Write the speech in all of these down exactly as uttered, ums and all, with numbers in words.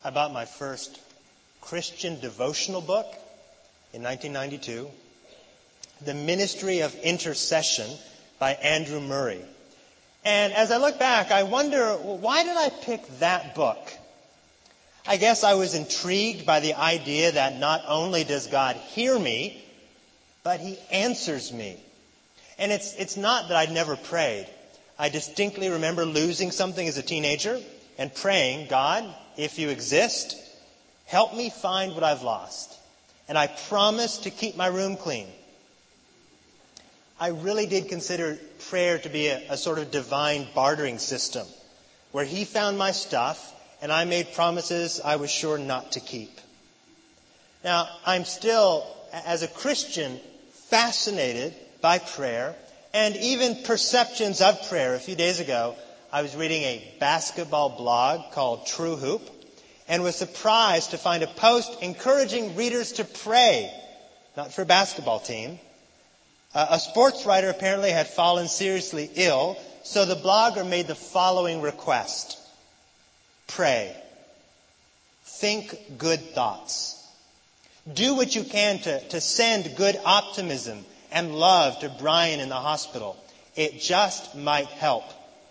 I bought my first Christian devotional book in nineteen ninety-two, The Ministry of Intercession by Andrew Murray. And as I look back, I wonder, well, why did I pick that book? I guess I was intrigued by the idea that not only does God hear me, but He answers me. And it's it's not that I'd never prayed. I distinctly remember losing something as a teenager and praying, God, if you exist, help me find what I've lost. And I promise to keep my room clean. I really did consider prayer to be a, a sort of divine bartering system where He found my stuff and I made promises I was sure not to keep. Now, I'm still, as a Christian, fascinated by prayer and even perceptions of prayer. A few days ago, I was reading a basketball blog called True Hoop and was surprised to find a post encouraging readers to pray, not for a basketball team. Uh, a sports writer apparently had fallen seriously ill, so the blogger made the following request. Pray. Think good thoughts. Do what you can to, to send good optimism and love to Brian in the hospital. It just might help.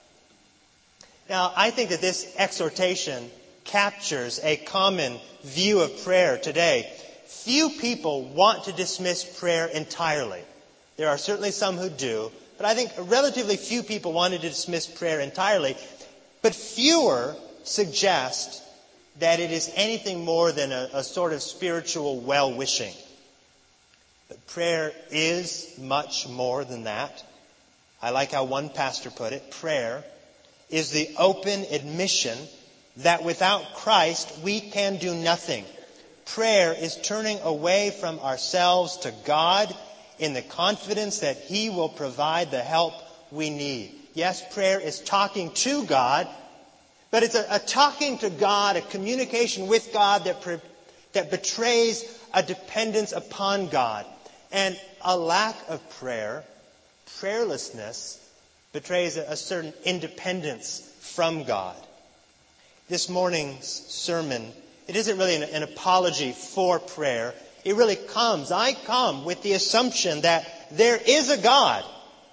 Now, I think that this exhortation captures a common view of prayer today. Few people want to dismiss prayer entirely. There are certainly some who do, but I think relatively few people wanted to dismiss prayer entirely. But fewer suggest that it is anything more than a, a sort of spiritual well-wishing. But prayer is much more than that. I like how one pastor put it. Prayer is the open admission that without Christ we can do nothing. Prayer is turning away from ourselves to God in the confidence that He will provide the help we need. Yes, prayer is talking to God, but it's a, a talking to God, a communication with God that, pre, that betrays a dependence upon God. And a lack of prayer, prayerlessness, betrays a, a certain independence from God. This morning's sermon, it isn't really an, an apology for prayer. It really comes, I come with the assumption that there is a God,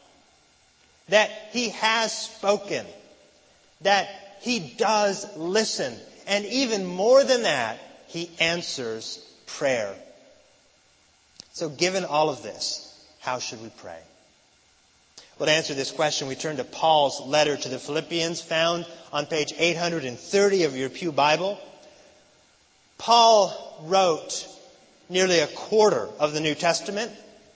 that He has spoken, that He does listen, and even more than that, He answers prayer. So given all of this, how should we pray? Well, to answer this question, we turn to Paul's letter to the Philippians, found on page eight hundred thirty of your Pew Bible. Paul wrote nearly a quarter of the New Testament.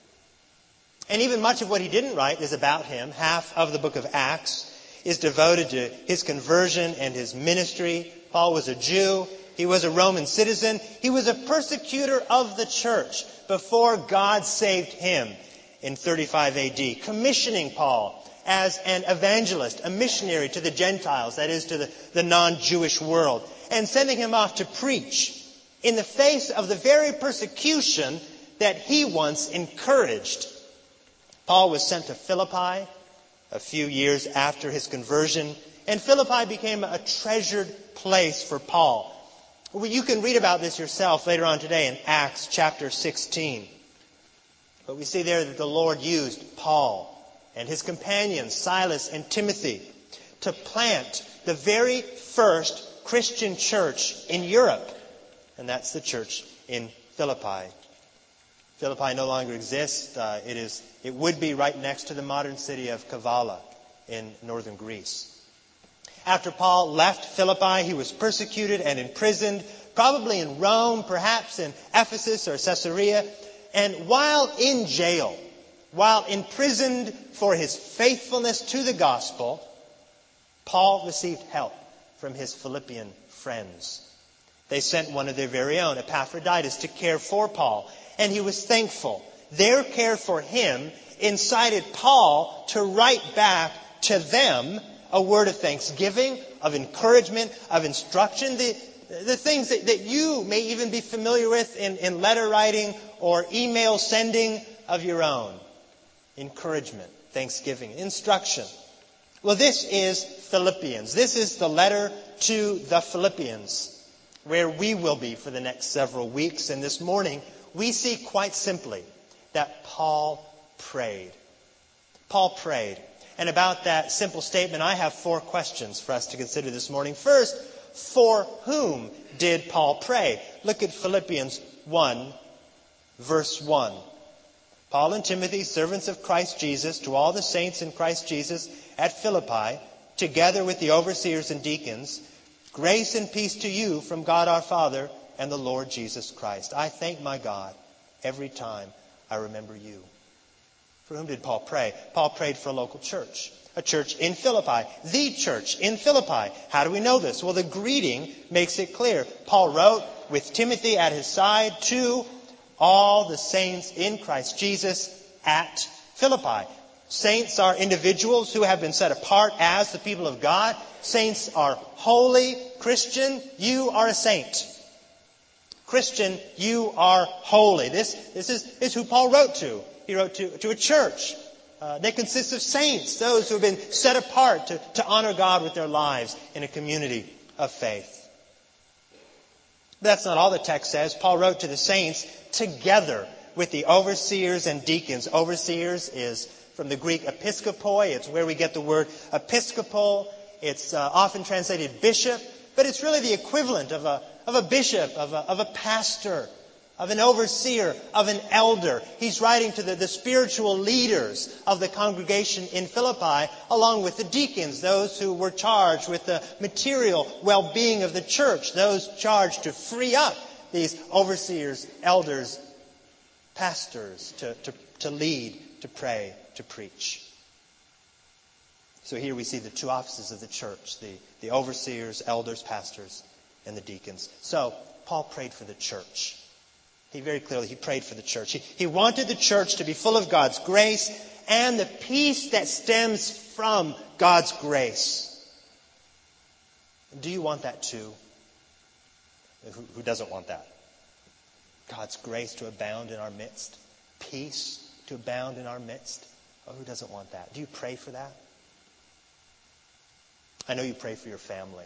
And even much of what he didn't write is about him. Half of the book of Acts is devoted to his conversion and his ministry. Paul was a Jew. He was a Roman citizen. He was a persecutor of the church before God saved him in thirty-five A D, commissioning Paul as an evangelist, a missionary to the Gentiles, that is to the, the non-Jewish world, and sending him off to preach in the face of the very persecution that he once encouraged. Paul was sent to Philippi a few years after his conversion, and Philippi became a treasured place for Paul. Well, you can read about this yourself later on today in Acts chapter sixteen. But we see there that the Lord used Paul and his companions, Silas and Timothy, to plant the very first Christian church in Europe. And that's the church in Philippi. Philippi no longer exists. Uh, it is, it would be right next to the modern city of Kavala in northern Greece. After Paul left Philippi, he was persecuted and imprisoned, probably in Rome, perhaps in Ephesus or Caesarea. And while in jail, while imprisoned for his faithfulness to the gospel, Paul received help from his Philippian friends. They sent one of their very own, Epaphroditus, to care for Paul. And he was thankful. Their care for him incited Paul to write back to them a word of thanksgiving, of encouragement, of instruction. The, the things that, that you may even be familiar with in, in letter writing or email sending of your own. Encouragement, thanksgiving, instruction. Well, this is Philippians. This is the letter to the Philippians. where we will be for the next several weeks. And this morning, we see quite simply that Paul prayed. Paul prayed. And about that simple statement, I have four questions for us to consider this morning. First, for whom did Paul pray? Look at Philippians one, verse one. Paul and Timothy, servants of Christ Jesus, to all the saints in Christ Jesus at Philippi, together with the overseers and deacons, grace and peace to you from God our Father and the Lord Jesus Christ. I thank my God every time I remember you. For whom did Paul pray? Paul prayed for a local church. A church in Philippi. The church in Philippi. How do we know this? Well, the greeting makes it clear. Paul wrote, with Timothy at his side, to all the saints in Christ Jesus at Philippi. Saints are individuals who have been set apart as the people of God. Saints are holy. Christian, you are a saint. Christian, you are holy. This, this, is, this is who Paul wrote to. He wrote to, to a church uh, that consists of saints, those who have been set apart to, to honor God with their lives in a community of faith. But that's not all the text says. Paul wrote to the saints together with the overseers and deacons. Overseers is from the Greek episkopoi. It's where we get the word episcopal. It's uh, often translated bishop, but it's really the equivalent of a of a bishop, of a, of a pastor, of an overseer, of an elder. He's writing to the, the spiritual leaders of the congregation in Philippi, along with the deacons, those who were charged with the material well-being of the church, those charged to free up these overseers, elders, pastors, to, to, to lead, to pray, to preach. So here we see the two offices of the church, the, the overseers, elders, pastors, and the deacons. So Paul prayed for the church. He very clearly, he prayed for the church. He, he wanted the church to be full of God's grace and the peace that stems from God's grace. Do you want that too? Who, who doesn't want that? God's grace to abound in our midst. Peace to abound in our midst. Oh, who doesn't want that? Do you pray for that? I know you pray for your family.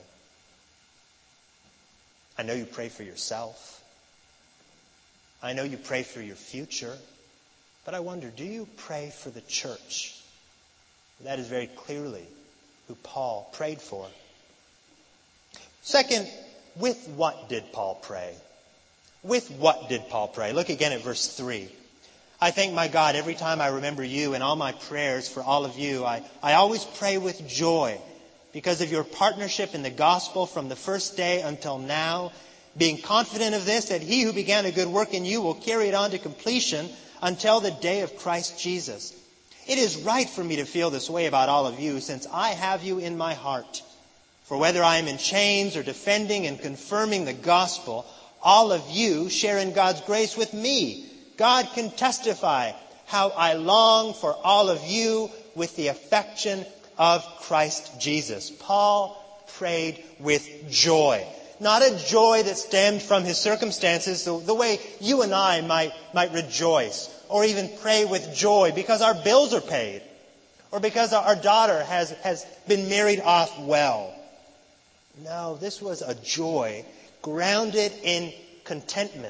I know you pray for yourself. I know you pray for your future. But I wonder, do you pray for the church? That is very clearly who Paul prayed for. Second, with what did Paul pray? With what did Paul pray? Look again at verse three. I thank my God every time I remember you, and all my prayers for all of you. I, I always pray with joy because of your partnership in the gospel from the first day until now, being confident of this, that he who began a good work in you will carry it on to completion until the day of Christ Jesus. It is right for me to feel this way about all of you, since I have you in my heart. For whether I am in chains or defending and confirming the gospel, all of you share in God's grace with me. God can testify how I long for all of you with the affection of Christ Jesus. Paul prayed with joy. Not a joy that stemmed from his circumstances, the, the way you and I might, might rejoice, or even pray with joy because our bills are paid, or because our daughter has, has been married off well. No, this was a joy grounded in contentment.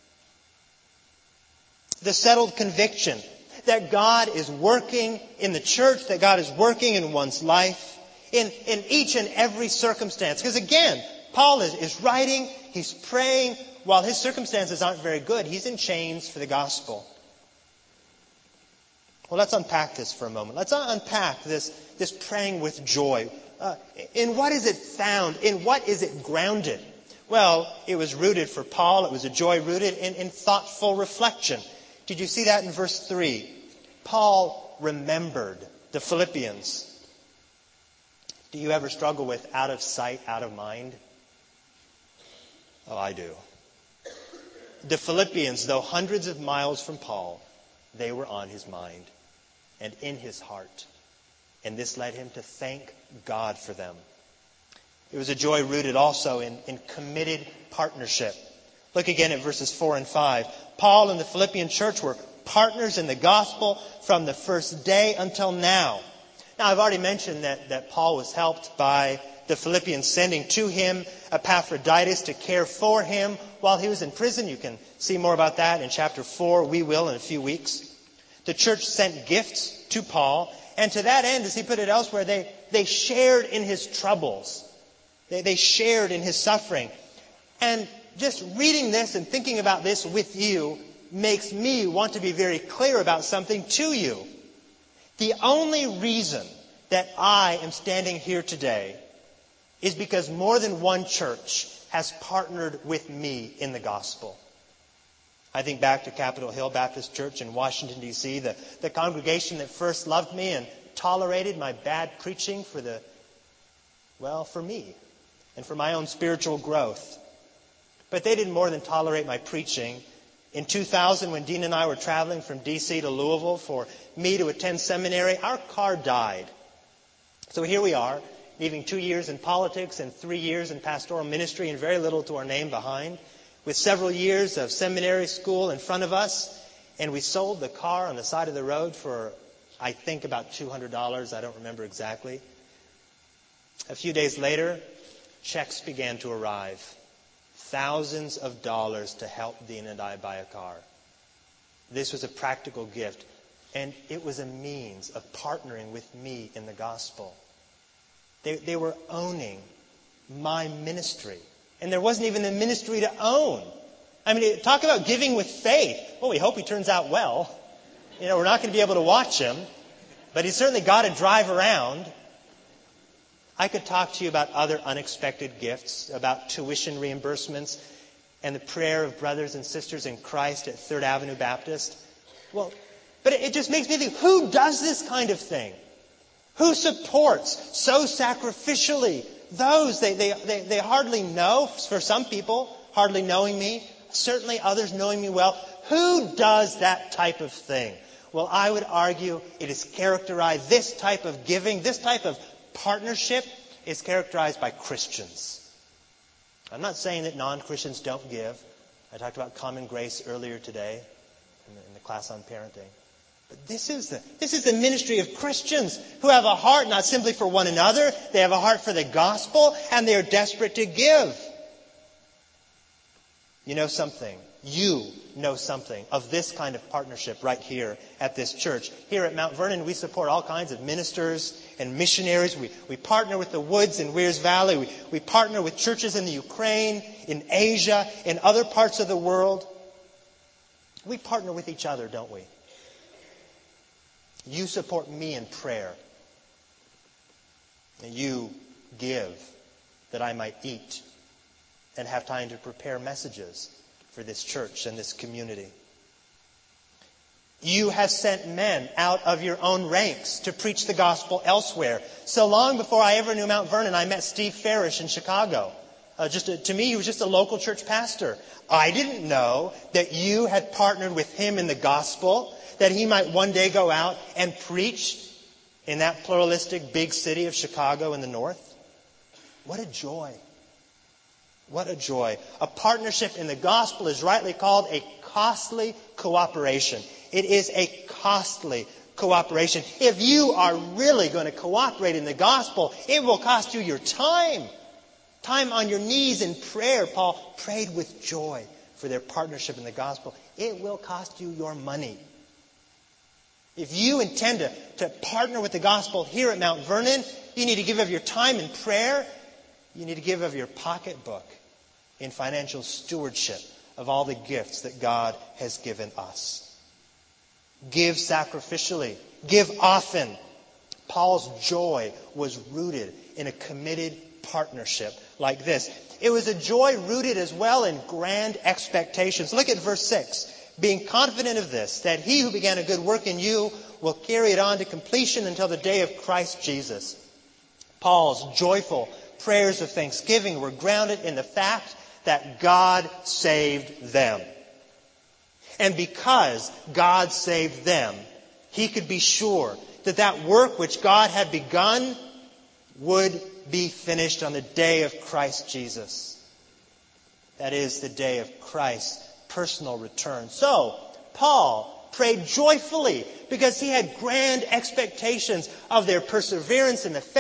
The settled conviction that God is working in the church, that God is working in one's life, in, in each and every circumstance. Because again, Paul is, is writing, he's praying, while his circumstances aren't very good. He's in chains for the gospel. Well, let's unpack this for a moment. Let's unpack this, this praying with joy. Uh, in what is it found? In what is it grounded? Well, it was rooted for Paul. It was a joy rooted in, in thoughtful reflection. Did you see that in verse three? Paul remembered the Philippians. Do you ever struggle with out of sight, out of mind? Oh, I do. The Philippians, though hundreds of miles from Paul, they were on his mind and in his heart. And this led him to thank God for them. It was a joy rooted also in, in committed partnership. Look again at verses four and five. Paul and the Philippian church were partners in the gospel from the first day until now. Now, I've already mentioned that, that Paul was helped by the Philippians, sending to him Epaphroditus to care for him while he was in prison. You can see more about that in chapter four. We will in a few weeks. The church sent gifts to Paul, and to that end, as he put it elsewhere, they, they shared in his troubles. They, they shared in his suffering. And just reading this and thinking about this with you makes me want to be very clear about something to you. The only reason that I am standing here today is because more than one church has partnered with me in the gospel. I think back to Capitol Hill Baptist Church in Washington, D C, the, the congregation that first loved me and tolerated my bad preaching for the, well, for me and for my own spiritual growth. But they did more than tolerate my preaching. In two thousand, when Dean and I were traveling from D C to Louisville for me to attend seminary, our car died. So here we are, leaving two years in politics and three years in pastoral ministry and very little to our name behind, with several years of seminary school in front of us. And we sold the car on the side of the road for, I think, about two hundred dollars. I don't remember exactly. A few days later, checks began to arrive. Thousands of dollars to help Dean and I buy a car. This was a practical gift, and it was a means of partnering with me in the gospel. They, they were owning my ministry. And there wasn't even a ministry to own. I mean, talk about giving with faith. Well, we hope he turns out well. You know, we're not going to be able to watch him, but he's certainly got to drive around. I could talk to you about other unexpected gifts, about tuition reimbursements and the prayer of brothers and sisters in Christ at Third Avenue Baptist. Well, but it just makes me think, who does this kind of thing? Who supports so sacrificially those they, they, they, they hardly know? For some people, hardly knowing me, certainly others knowing me well. Who does that type of thing? Well, I would argue it is characterized, this type of giving, this type of partnership is characterized by Christians. I'm not saying that non-Christians don't give. I talked about common grace earlier today in the, in the class on parenting. But this is the this is the ministry of Christians who have a heart not simply for one another. They have a heart for the gospel, and they are desperate to give. You know something. You know something of this kind of partnership right here at this church. Here at Mount Vernon, we support all kinds of ministers and missionaries. We, we partner with the Woods in Weirs Valley. We, we partner with churches in the Ukraine, in Asia, in other parts of the world. We partner with each other, don't we? You support me in prayer. And you give that I might eat and have time to prepare messages for this church and this community. You have sent men out of your own ranks to preach the gospel elsewhere. So long before I ever knew Mount Vernon, I met Steve Farish in Chicago. Uh, just a, to me, he was just a local church pastor. I didn't know that you had partnered with him in the gospel, that he might one day go out and preach in that pluralistic big city of Chicago in the north. What a joy. What a joy. A partnership in the gospel is rightly called a costly cooperation. It is a costly cooperation. If you are really going to cooperate in the gospel, it will cost you your time. Time on your knees in prayer. Paul prayed with joy for their partnership in the gospel. It will cost you your money. If you intend to, to partner with the gospel here at Mount Vernon, you need to give of your time in prayer. You need to give of your pocketbook in financial stewardship of all the gifts that God has given us. Give sacrificially. Give often. Paul's joy was rooted in a committed partnership like this. It was a joy rooted as well in grand expectations. Look at verse six. Being confident of this, that he who began a good work in you will carry it on to completion until the day of Christ Jesus. Paul's joyful prayers of thanksgiving were grounded in the fact that God saved them. And because God saved them, he could be sure that that work which God had begun would be finished on the day of Christ Jesus. That is, the day of Christ's personal return. So, Paul prayed joyfully because he had grand expectations of their perseverance in the faith,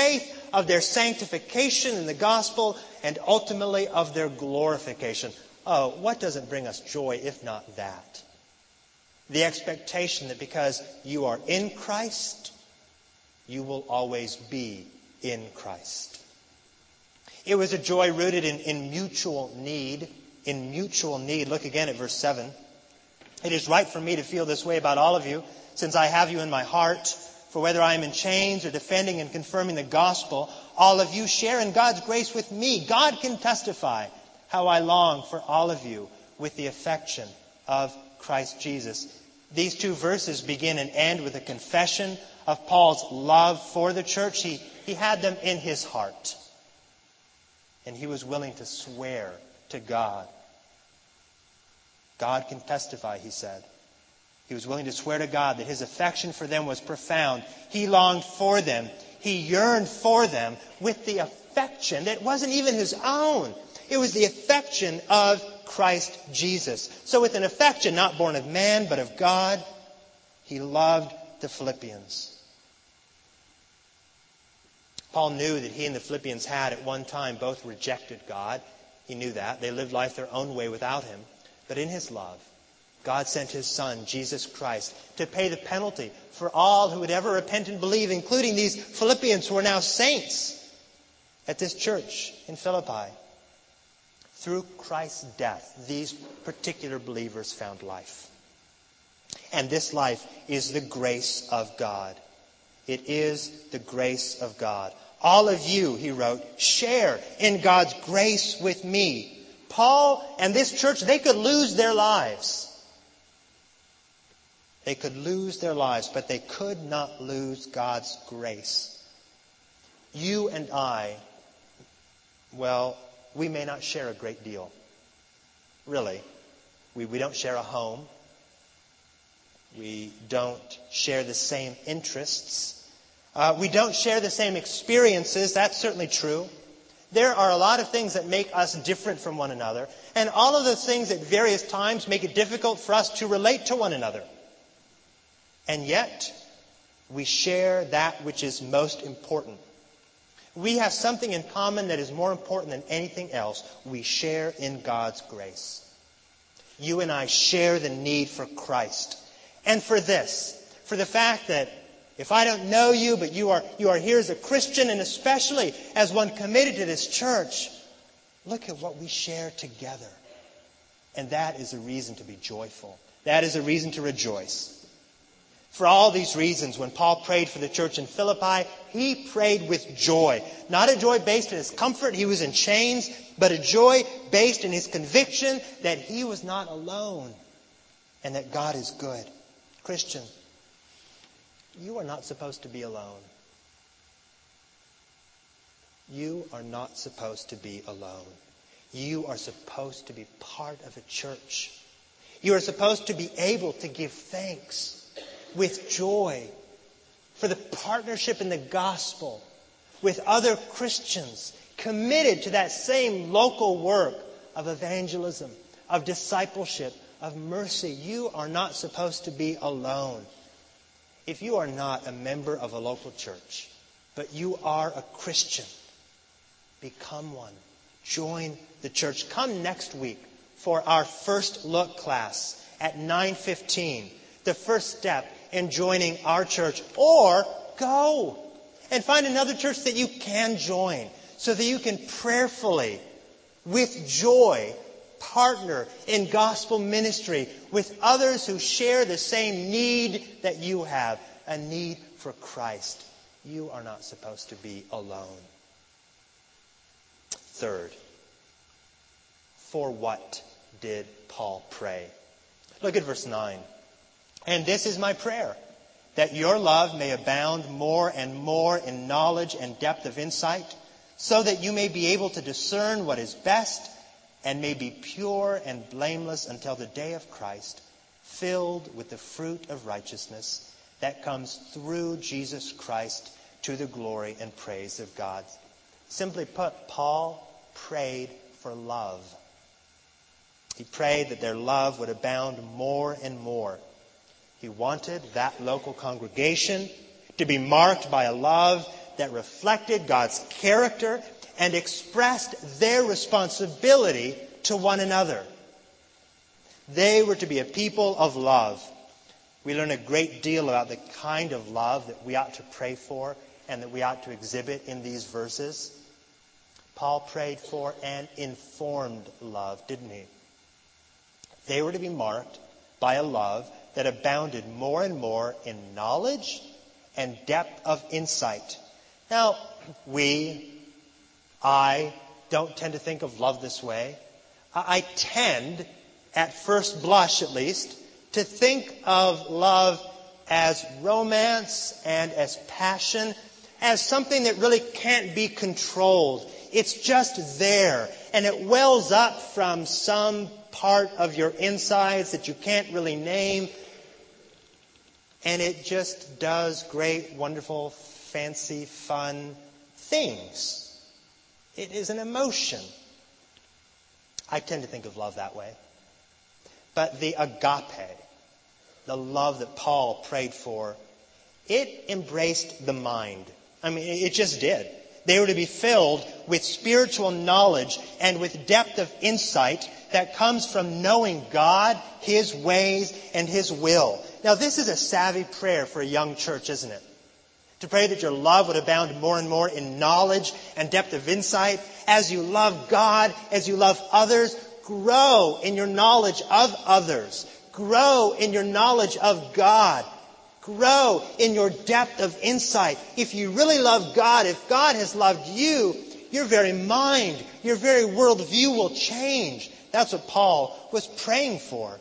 of their sanctification in the gospel, and ultimately of their glorification. Oh, what doesn't bring us joy if not that? The expectation that because you are in Christ, you will always be in Christ. It was a joy rooted in, in mutual need. In mutual need. Look again at verse seven. It is right for me to feel this way about all of you, since I have you in my heart. For whether I am in chains or defending and confirming the gospel, all of you share in God's grace with me. God can testify how I long for all of you with the affection of Christ Jesus. These two verses begin and end with a confession of Paul's love for the church. He, he had them in his heart. And he was willing to swear to God. God can testify, he said. He was willing to swear to God that his affection for them was profound. He longed for them. He yearned for them with the affection that wasn't even his own. It was the affection of Christ Jesus. So with an affection not born of man but of God, he loved the Philippians. Paul knew that he and the Philippians had at one time both rejected God. He knew that. They lived life their own way without him. But in his love, God sent his Son, Jesus Christ, to pay the penalty for all who would ever repent and believe, including these Philippians who are now saints at this church in Philippi. Through Christ's death, these particular believers found life. And this life is the grace of God. It is the grace of God. All of you, he wrote, share in God's grace with me. Paul and this church, they could lose their lives. They could lose their lives, but they could not lose God's grace. You and I, well, we may not share a great deal. Really. We, we don't share a home. We don't share the same interests. Uh, we don't share the same experiences. That's certainly true. There are a lot of things that make us different from one another. And all of those things at various times make it difficult for us to relate to one another. And yet, we share that which is most important. We have something in common that is more important than anything else. We share in God's grace. You and I share the need for Christ. And for this, for the fact that if I don't know you, but you are, you are here as a Christian, and especially as one committed to this church, look at what we share together. And that is a reason to be joyful. That is a reason to rejoice. For all these reasons, when Paul prayed for the church in Philippi, he prayed with joy. Not a joy based in his comfort, he was in chains, but a joy based in his conviction that he was not alone and that God is good. Christian, you are not supposed to be alone. You are not supposed to be alone. You are supposed to be part of a church. You are supposed to be able to give thanks with joy for the partnership in the gospel with other Christians committed to that same local work of evangelism, of discipleship, of mercy. You are not supposed to be alone. If you are not a member of a local church, but you are a Christian, become one. Join the church. Come next week for our first look class at nine fifteen. The first step in joining our church. Or go and find another church that you can join so that you can prayerfully, with joy, partner in gospel ministry with others who share the same need that you have, a need for Christ. You are not supposed to be alone. Third, for what did Paul pray? Look at verse nine. And this is my prayer, that your love may abound more and more in knowledge and depth of insight, so that you may be able to discern what is best and may be pure and blameless until the day of Christ, filled with the fruit of righteousness that comes through Jesus Christ to the glory and praise of God. Simply put, Paul prayed for love. He prayed that their love would abound more and more. He wanted that local congregation to be marked by a love that reflected God's character and expressed their responsibility to one another. They were to be a people of love. We learn a great deal about the kind of love that we ought to pray for and that we ought to exhibit in these verses. Paul prayed for an informed love, didn't he? They were to be marked by a love that abounded more and more in knowledge and depth of insight. Now, we, I, don't tend to think of love this way. I tend, at first blush at least, to think of love as romance and as passion, as something that really can't be controlled. It's just there, and it wells up from some part of your insides that you can't really name, and it just does great, wonderful, fancy, fun things. It is an emotion. I tend to think of love that way. But the agape, the love that Paul prayed for, it embraced the mind. I mean, it just did. They were to be filled with spiritual knowledge and with depth of insight that comes from knowing God, His ways, and His will. Now, this is a savvy prayer for a young church, isn't it? To pray that your love would abound more and more in knowledge and depth of insight. As you love God, as you love others, grow in your knowledge of others. Grow in your knowledge of God. Grow in your depth of insight. If you really love God, if God has loved you, your very mind, your very worldview will change. That's what Paul was praying for.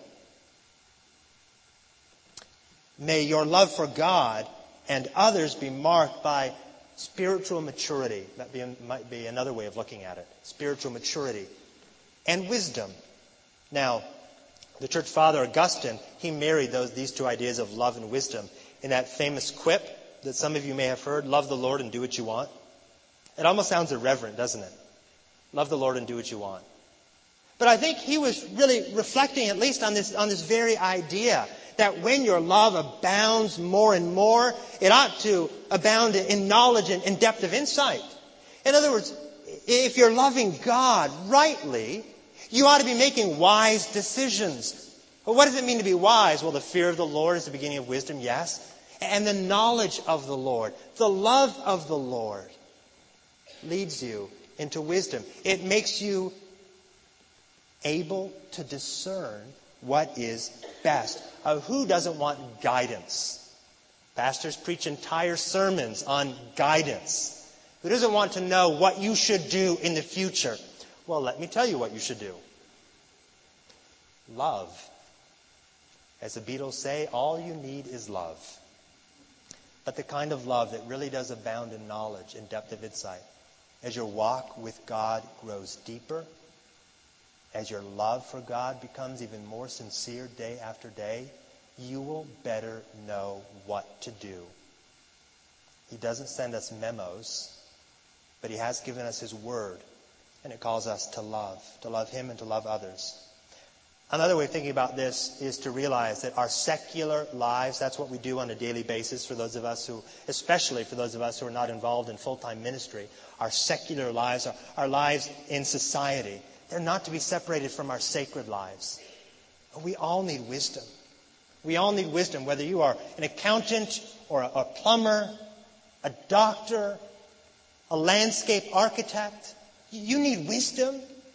May your love for God and others be marked by spiritual maturity. That be, might be another way of looking at it. Spiritual maturity and wisdom. Now, the church father Augustine, he married those these two ideas of love and wisdom in that famous quip that some of you may have heard, love the Lord and do what you want. It almost sounds irreverent, doesn't it? Love the Lord and do what you want. But I think he was really reflecting at least on this, on this very idea that when your love abounds more and more, it ought to abound in knowledge and in depth of insight. In other words, if you're loving God rightly, you ought to be making wise decisions. Well, what does it mean to be wise? Well, the fear of the Lord is the beginning of wisdom, yes. And the knowledge of the Lord, the love of the Lord, leads you into wisdom. It makes you able to discern what is best. Uh, who doesn't want guidance? Pastors preach entire sermons on guidance. Who doesn't want to know what you should do in the future? Well, let me tell you what you should do. Love. As the Beatles say, all you need is love. But the kind of love that really does abound in knowledge and depth of insight. As your walk with God grows deeper, as your love for God becomes even more sincere day after day, you will better know what to do. He doesn't send us memos, but He has given us His Word, and it calls us to love, to love Him and to love others. Another way of thinking about this is to realize that our secular lives, that's what we do on a daily basis for those of us who, especially for those of us who are not involved in full-time ministry, our secular lives, our, our lives in society, they're not to be separated from our sacred lives. We all need wisdom. We all need wisdom, whether you are an accountant or a, a plumber, a doctor, a landscape architect. You need wisdom.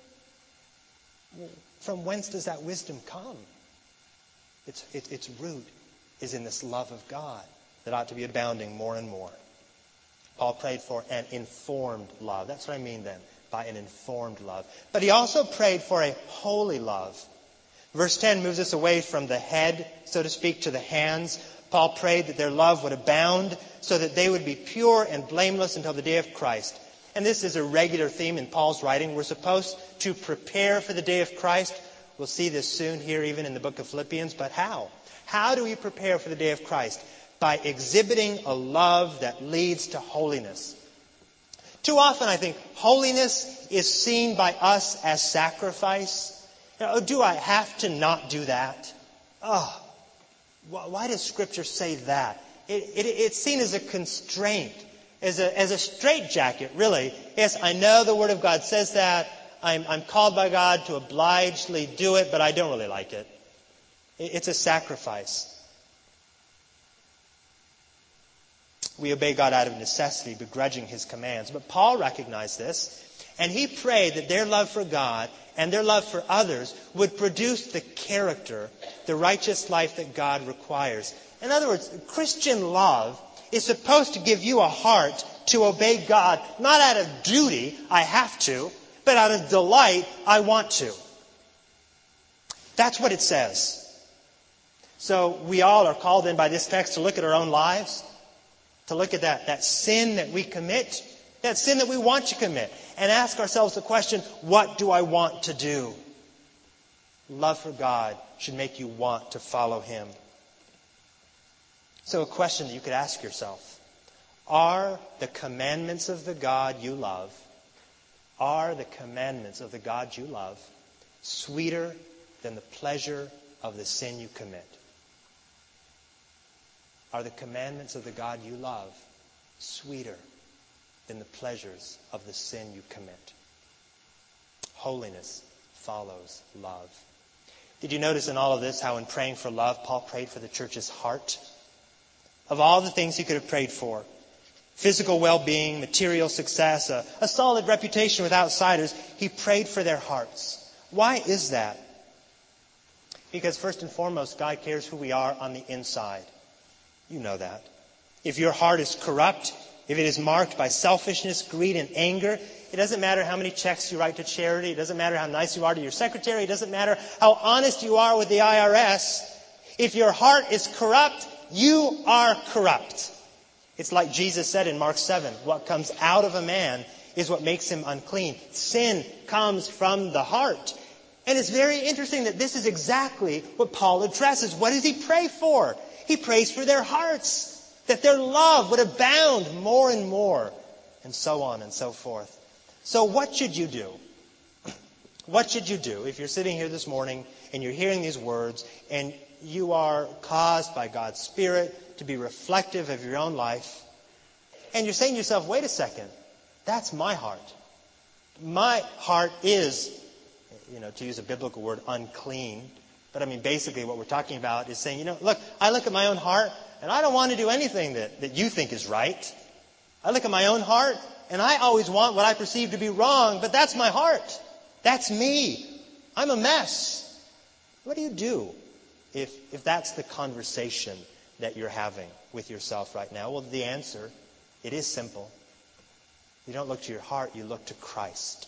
From whence does that wisdom come? Its, its, its root is in this love of God that ought to be abounding more and more. Paul prayed for an informed love. That's what I mean then, by an informed love. But he also prayed for a holy love. Verse ten moves us away from the head, so to speak, to the hands. Paul prayed that their love would abound so that they would be pure and blameless until the day of Christ. And this is a regular theme in Paul's writing. We're supposed to prepare for the day of Christ. We'll see this soon here, even in the book of Philippians. But how? How do we prepare for the day of Christ? By exhibiting a love that leads to holiness. Too often, I think, holiness is seen by us as sacrifice. You know, do I have to not do that? Oh, why does Scripture say that? It, it, it's seen as a constraint. as a, as a straitjacket, really. Yes, I know the Word of God says that. I'm, I'm called by God to obligedly do it, but I don't really like it. It's a sacrifice. We obey God out of necessity, begrudging His commands. But Paul recognized this, and he prayed that their love for God and their love for others would produce the character, the righteous life that God requires. In other words, Christian love is supposed to give you a heart to obey God, not out of duty, I have to, but out of delight, I want to. That's what it says. So we all are called in by this text to look at our own lives, to look at that, that sin that we commit, that sin that we want to commit, and ask ourselves the question, what do I want to do? Love for God should make you want to follow Him. So a question that you could ask yourself, are the commandments of the God you love, are the commandments of the God you love sweeter than the pleasure of the sin you commit? Are the commandments of the God you love sweeter than the pleasures of the sin you commit? Holiness follows love. Did you notice in all of this how in praying for love, Paul prayed for the church's heart? Of all the things he could have prayed for, physical well-being, material success, a, a solid reputation with outsiders, he prayed for their hearts. Why is that? Because first and foremost, God cares who we are on the inside. You know that. If your heart is corrupt, if it is marked by selfishness, greed, and anger, it doesn't matter how many checks you write to charity. It doesn't matter how nice you are to your secretary. It doesn't matter how honest you are with the I R S. If your heart is corrupt, you are corrupt. It's like Jesus said in Mark seven, what comes out of a man is what makes him unclean. Sin comes from the heart. And it's very interesting that this is exactly what Paul addresses. What does he pray for? He prays for their hearts, that their love would abound more and more, and so on and so forth. So what should you do? What should you do if you're sitting here this morning and you're hearing these words and you are caused by God's Spirit to be reflective of your own life, and you're saying to yourself, wait a second, that's my heart. My heart is, you know, to use a biblical word, unclean. But I mean, basically what we're talking about is saying, you know, look, I look at my own heart and I don't want to do anything that, that you think is right. I look at my own heart and I always want what I perceive to be wrong, but that's my heart. That's me. I'm a mess. What do you do if, if that's the conversation that you're having with yourself right now? Well, the answer, it is simple. You don't look to your heart, you look to Christ.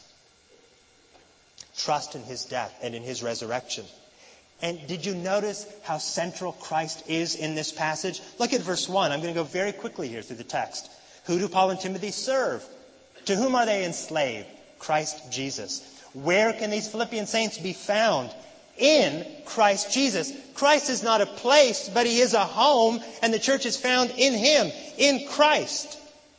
Trust in His death and in His resurrection. And did you notice how central Christ is in this passage? Look at verse one. I'm going to go very quickly here through the text. Who do Paul and Timothy serve? To whom are they enslaved? Christ Jesus. Where can these Philippian saints be found? In Christ Jesus. Christ is not a place, but He is a home, and the church is found in Him, in Christ.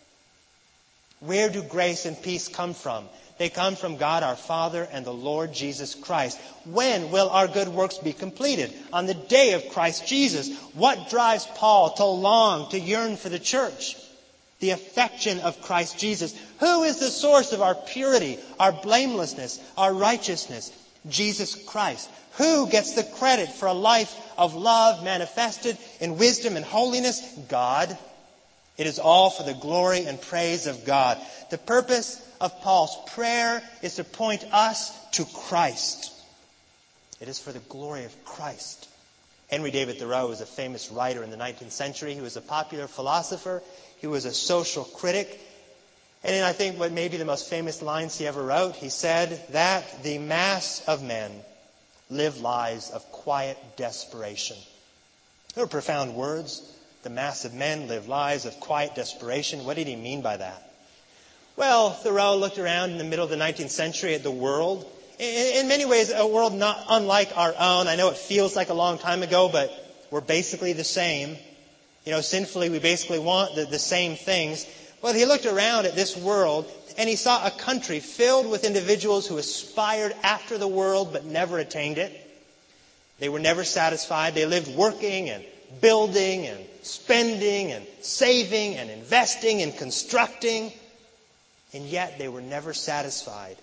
Where do grace and peace come from? They come from God our Father and the Lord Jesus Christ. When will our good works be completed? On the day of Christ Jesus. What drives Paul to long, to yearn for the church? The affection of Christ Jesus. Who is the source of our purity, our blamelessness, our righteousness? Jesus Christ. Who gets the credit for a life of love manifested in wisdom and holiness? God. It is all for the glory and praise of God. The purpose of Paul's prayer is to point us to Christ. It is for the glory of Christ. Henry David Thoreau was a famous writer in the nineteenth century. He was a popular philosopher. He was a social critic. And in, I think, what may be the most famous lines he ever wrote, he said that the mass of men live lives of quiet desperation. They were profound words. The mass of men live lives of quiet desperation. What did he mean by that? Well, Thoreau looked around in the middle of the nineteenth century at the world. In, in many ways, a world not unlike our own. I know it feels like a long time ago, but we're basically the same. You know, sinfully, we basically want the, the same things. Well, he looked around at this world, and he saw a country filled with individuals who aspired after the world but never attained it. They were never satisfied. They lived working and building and spending and saving and investing and constructing, and yet they were never satisfied.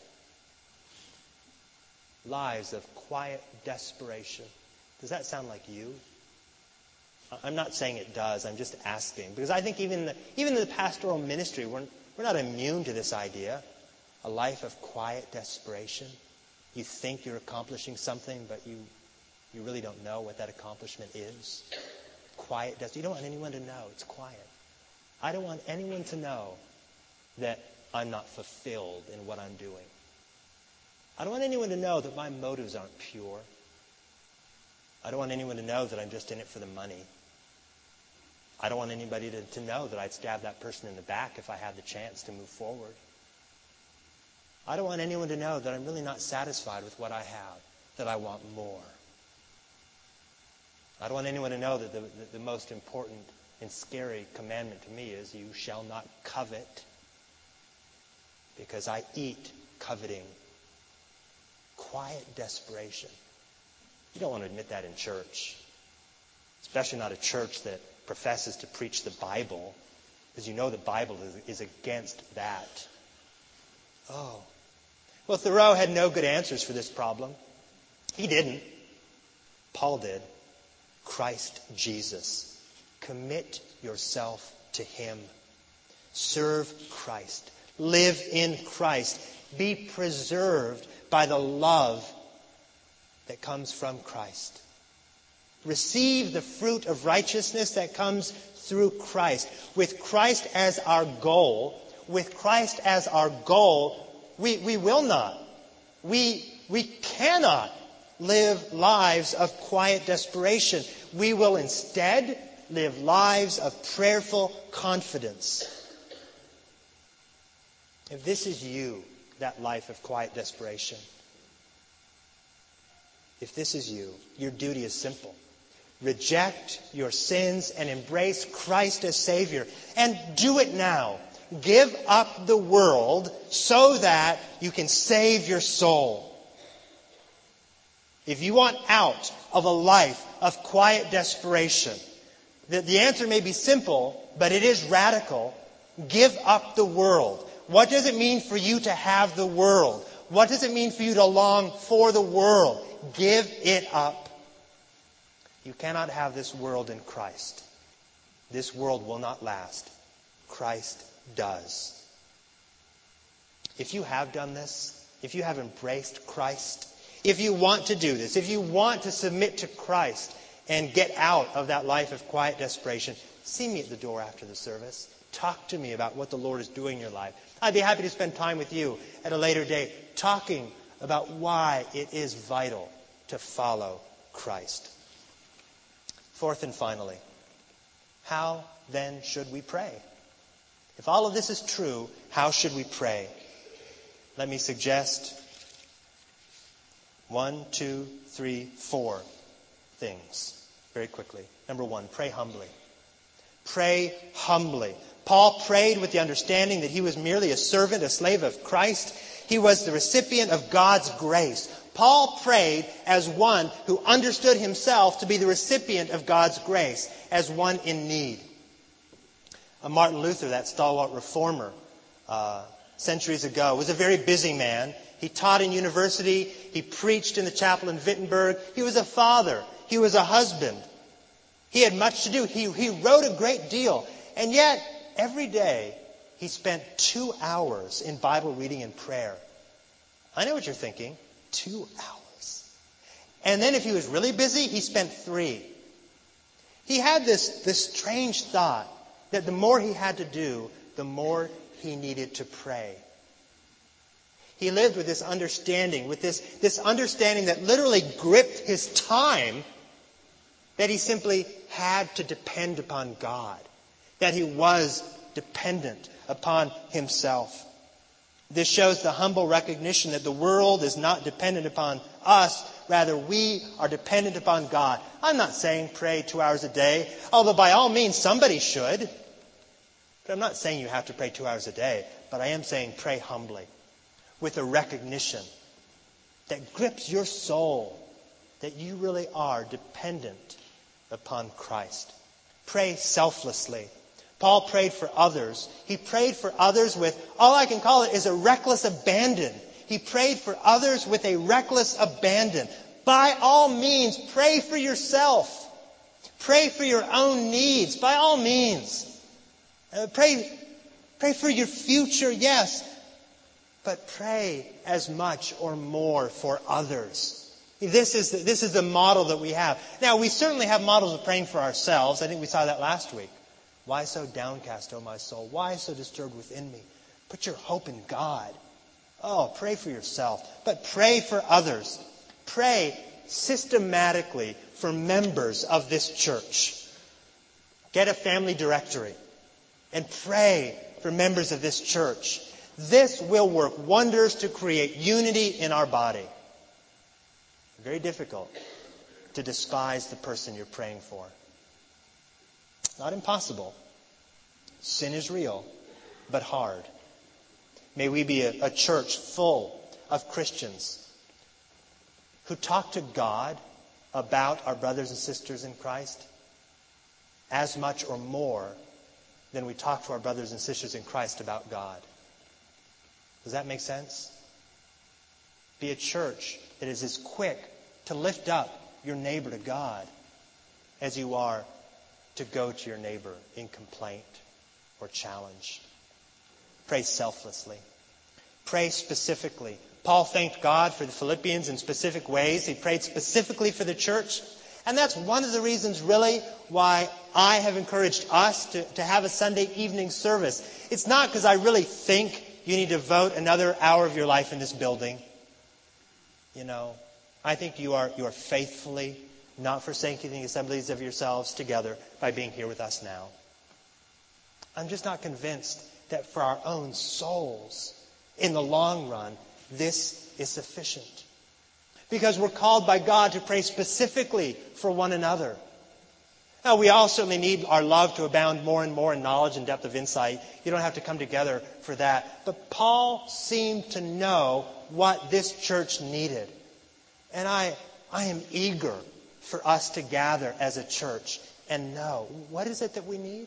Lives of quiet desperation. Does that sound like you? I'm not saying it does. I'm just asking. Because I think even the, even in the pastoral ministry, we're, we're not immune to this idea. A life of quiet desperation. You think you're accomplishing something, but you, you really don't know what that accomplishment is. Quiet desperation. You don't want anyone to know. It's quiet. I don't want anyone to know that I'm not fulfilled in what I'm doing. I don't want anyone to know that my motives aren't pure. I don't want anyone to know that I'm just in it for the money. I don't want anybody to, to know that I'd stab that person in the back if I had the chance to move forward. I don't want anyone to know that I'm really not satisfied with what I have, that I want more. I don't want anyone to know that the, the, the most important and scary commandment to me is you shall not covet, because I eat coveting. Quiet desperation. You don't want to admit that in church. Especially not a church that professes to preach the Bible. Because you know the Bible is, is against that. Oh. Well, Thoreau had no good answers for this problem. He didn't. Paul did. Christ Jesus. Commit yourself to Him. Serve Christ. Live in Christ. Be preserved by the love that comes from Christ. Receive the fruit of righteousness that comes through Christ. With Christ as our goal, with Christ as our goal, we, we will not, we, we cannot live lives of quiet desperation. We will instead live lives of prayerful confidence. If this is you, that life of quiet desperation, if this is you, your duty is simple. Reject your sins and embrace Christ as Savior. And do it now. Give up the world so that you can save your soul. If you want out of a life of quiet desperation, the, the answer may be simple, but it is radical. Give up the world. What does it mean for you to have the world? What does it mean for you to long for the world? Give it up. You cannot have this world in Christ. This world will not last. Christ does. If you have done this, if you have embraced Christ, if you want to do this, if you want to submit to Christ and get out of that life of quiet desperation, see me at the door after the service. Talk to me about what the Lord is doing in your life. I'd be happy to spend time with you at a later date talking about why it is vital to follow Christ. Fourth and finally, how then should we pray? If all of this is true, how should we pray? Let me suggest one, two, three, four things very quickly. Number one, pray humbly. Pray humbly. Paul prayed with the understanding that he was merely a servant, a slave of Christ. He was the recipient of God's grace. Paul prayed as one who understood himself to be the recipient of God's grace, as one in need. Uh, Martin Luther, that stalwart reformer, uh, centuries ago, was a very busy man. He taught in university. He preached in the chapel in Wittenberg. He was a father. He was a husband. He had much to do. He, he wrote a great deal. And yet, every day, he spent two hours in Bible reading and prayer. I know what you're thinking. Two hours. And then if he was really busy, he spent three. He had this, this strange thought that the more he had to do, the more he needed to pray. He lived with this understanding, with this, this understanding that literally gripped his time, that he simply had to depend upon God, that he was dependent upon himself. This shows the humble recognition that the world is not dependent upon us. Rather, we are dependent upon God. I'm not saying pray two hours a day, although by all means somebody should. But I'm not saying you have to pray two hours a day. But I am saying pray humbly, with a recognition that grips your soul, that you really are dependent upon Christ. Pray selflessly. Paul prayed for others. He prayed for others with, all I can call it is a reckless abandon. He prayed for others with a reckless abandon. By all means, pray for yourself. Pray for your own needs. By all means. Uh, pray, pray for your future, yes. But pray as much or more for others. This is, the, this is the model that we have. Now, we certainly have models of praying for ourselves. I think we saw that last week. Why so downcast, O my soul? Why so disturbed within me? Put your hope in God. Oh, pray for yourself. But pray for others. Pray systematically for members of this church. Get a family directory and pray for members of this church. This will work wonders to create unity in our body. Very difficult to despise the person you're praying for. Not impossible. Sin is real, but hard. May we be a, a church full of Christians who talk to God about our brothers and sisters in Christ as much or more than we talk to our brothers and sisters in Christ about God. Does that make sense? Be a church that is as quick to lift up your neighbor to God as you are to go to your neighbor in complaint or challenge. Pray selflessly. Pray specifically. Paul thanked God for the Philippians in specific ways. He prayed specifically for the church. And that's one of the reasons, really, why I have encouraged us to, to have a Sunday evening service. It's not because I really think you need to devote another hour of your life in this building. You know, I think you are you are faithfully not forsaking the assemblies of yourselves together by being here with us now. I'm just not convinced that for our own souls, in the long run, this is sufficient. Because we're called by God to pray specifically for one another. Now, we all certainly need our love to abound more and more in knowledge and depth of insight. You don't have to come together for that. But Paul seemed to know what this church needed. And I, I am eager for us to gather as a church and know, what is it that we need?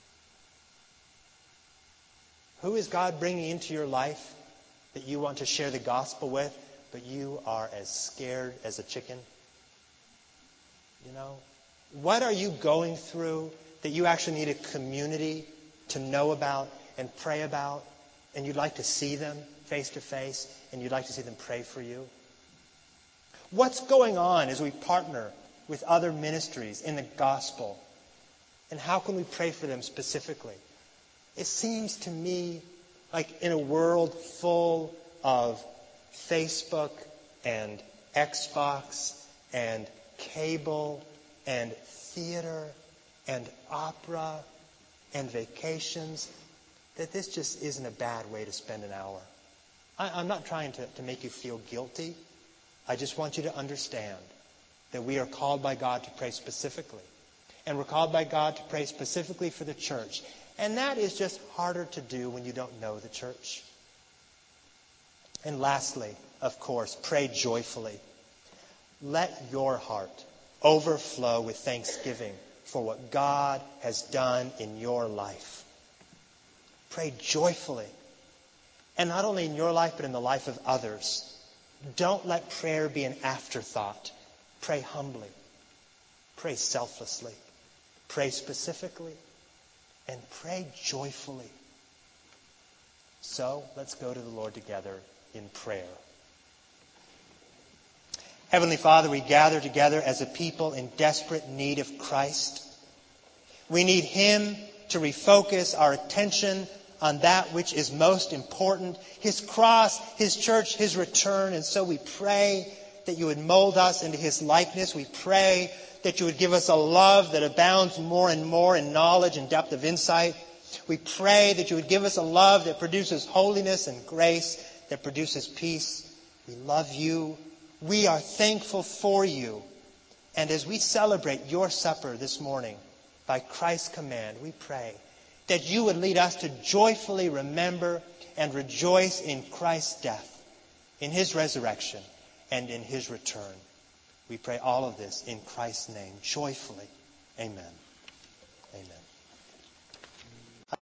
Who is God bringing into your life that you want to share the gospel with, but you are as scared as a chicken? You know, what are you going through that you actually need a community to know about and pray about, and you'd like to see them face to face, and you'd like to see them pray for you? What's going on as we partner with other ministries in the gospel? And how can we pray for them specifically? It seems to me like in a world full of Facebook and Xbox and cable and theater and opera and vacations, that this just isn't a bad way to spend an hour. I, I'm not trying to, to make you feel guilty. I just want you to understand that we are called by God to pray specifically. And we're called by God to pray specifically for the church. And that is just harder to do when you don't know the church. And lastly, of course, pray joyfully. Let your heart overflow with thanksgiving for what God has done in your life. Pray joyfully. And not only in your life, but in the life of others. Don't let prayer be an afterthought. Pray humbly. Pray selflessly. Pray specifically. And pray joyfully. So, let's go to the Lord together in prayer. Heavenly Father, we gather together as a people in desperate need of Christ. We need Him to refocus our attention on that which is most important, His cross, His church, His return. And so we pray that you would mold us into His likeness. We pray that you would give us a love that abounds more and more in knowledge and depth of insight. We pray that you would give us a love that produces holiness and grace, that produces peace. We love you. We are thankful for you. And as we celebrate your supper this morning, by Christ's command, we pray that you would lead us to joyfully remember and rejoice in Christ's death, in His resurrection, and in His return. We pray all of this in Christ's name, joyfully. Amen. Amen.